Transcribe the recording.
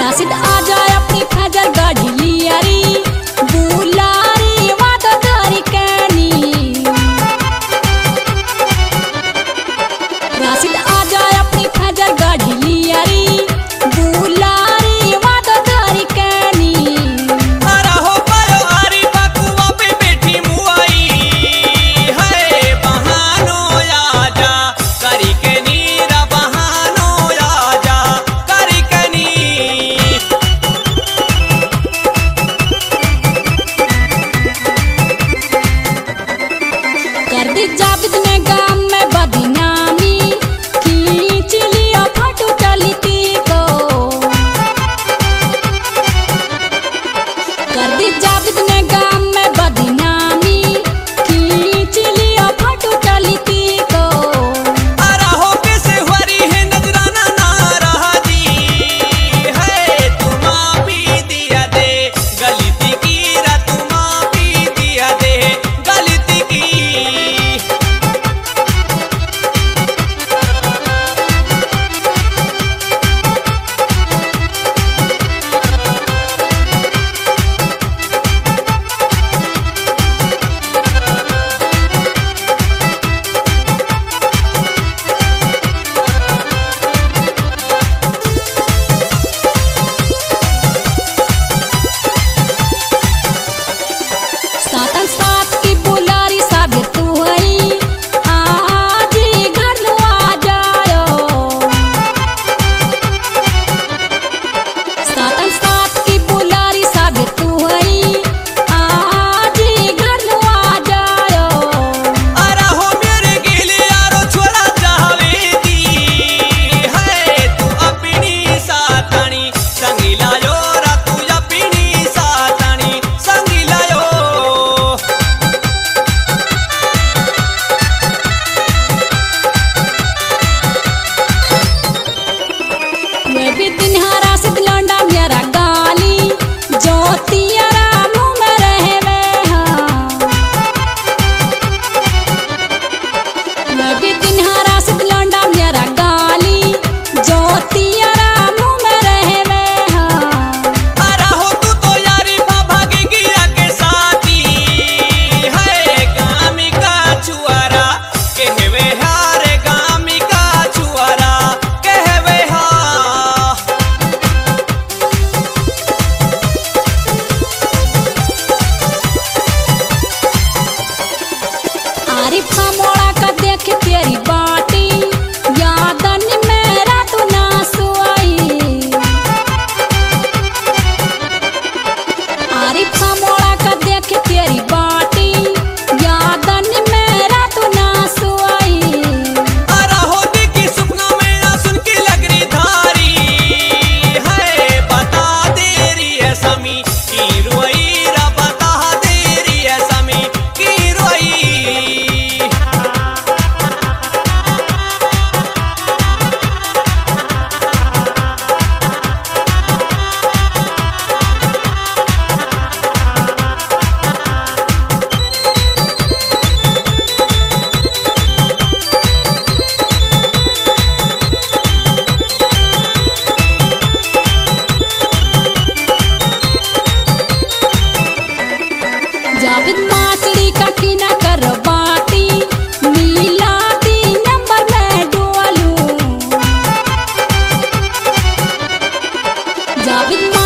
राशिद आ जाए अपनी फजर गाड़ी लियारी बुलारी वादा तारी कहनी। राशिद आ जाए अपनी फजर गाड़ी लियारी बुलारी वादा तारी कहनी। अरे हो पायो आरी बकुआ पे बैठी मुआई है बहानो आजा करी के नीरा बहानो आजा करी के नी। कर दी जाबिद ने गाम में बदनामी खींच लिया फोटो चली थी को। कर दी जाबिद ने गाम में बदनामी खींच लिया फोटो चली थी को। अरे हो कैसे हरी है नजराना ना रहा दी है तुम पी दिया दे गलती की रा तुम पी दिया दे गलती की। सातन सात की बुलारी साबित तू हई आज ही घर नु आ जायो। सातन सात की बुलारी साबित तू हई आज ही घर नु आ जायो। अरे हो मेरे गिले यारो छोरा चाहवे दी है तू अपनी साथनी संगी लायो रा तू अपनी साथनी संगी लायो। वे भी दिन हारा सिद लौंडा मेरा गाली ज्योतियारा मुँह में रहे वे हाँ। वे भी दिन हारा सिद लौंडा मेरा गाली ज्योतियारा मुँह में रहे वे हाँ। अरे हो तू तो यारी भागी गिया के साथी है गामी का छुआरा कहवे हारे गामी का छुआरा कहवे हा। आरिफा मोड़ा का देख तेरी बाटी यादन मेरा तू ना सुआई। आरिफा मोड़ा का देख तेरी बाटी यादन मेरा तू ना सुआई। अरे हो देखी सपना में ना सुन के लग रही धारी है बता दे रही है समी की रोई रा बता दे रही है समी की रोई। जाविद माचड़ी का किना कर बाती मिलाती नंबर में डुअलू। जाविद